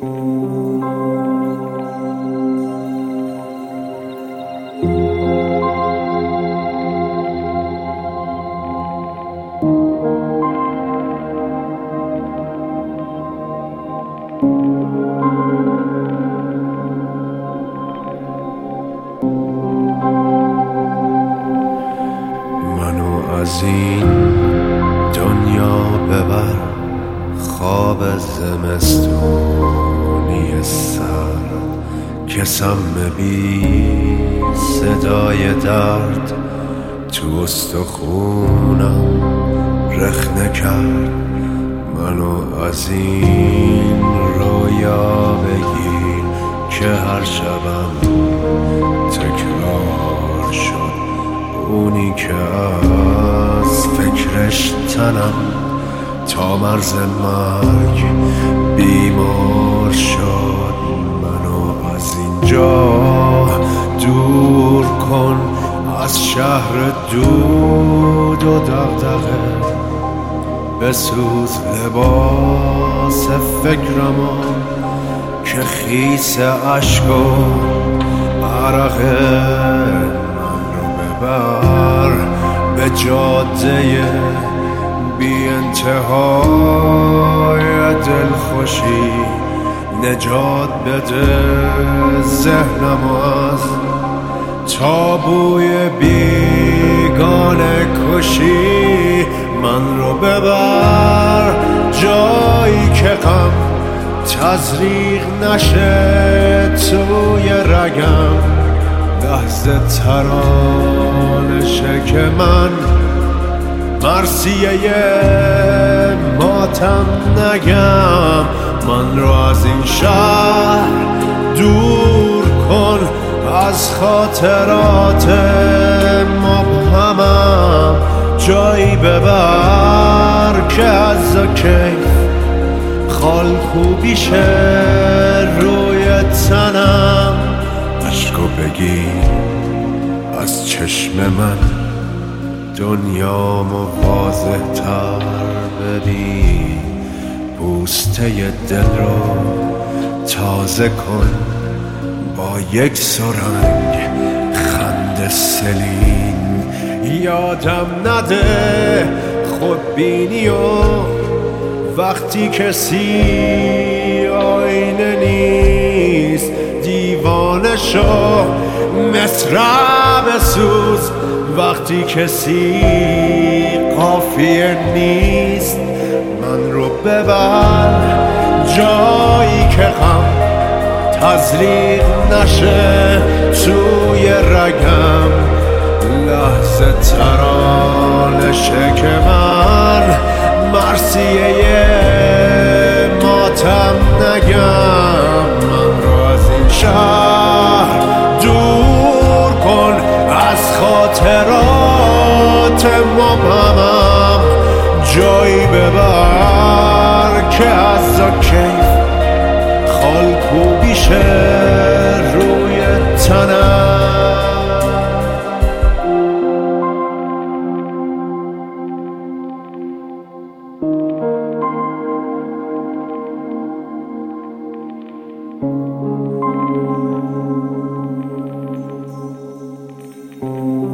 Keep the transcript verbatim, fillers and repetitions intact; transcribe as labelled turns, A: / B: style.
A: منو از این دنیا ببر، خواب زمستونی سرد که سم بی صدای درد تو استخونم رخنه کرد. منو از این رویا بگیر که هر شبم تکرار شد، اونی که از فکرش تنم تا مرز مرگ بیمار شد. منو از اینجا دور کن، از شهر دود و دغدغه، بسوز لباس فکرمو که خیس عشق و عرقه. من رو ببر به جاده بی انتهای دلخوشی، نجات بده ذهنمو از تابوی بیگانه کشی. من رو ببر جایی که غم تزریق نشه توی رگم، لحظه ترانشه که من مرثیه ماتم نگم. من رو از این شهر دور کن، از خاطرات مبهمم جایی ببر که از کیف خال خوبیشه روی تنم. عشقو بگیر از چشم من، دنیامو واضح تر ببین، پوسته دل رو تازه کن با یک سرنگ خنده سلین. یادم نده خودبینی و وقتی کسی آینه نیست، دیوانه شو مصرع بسوز وقتی کسی قافیه نیست. من رو ببر جایی که غم تزریق نشه توی رگم، لحظه ترانشه که من مرثیه ماتم نگم. من رو از این شهر دور کن، از خاطرات مبهمم جایی ببر که از کیف خال کوبیشه روی تنم. Thank you.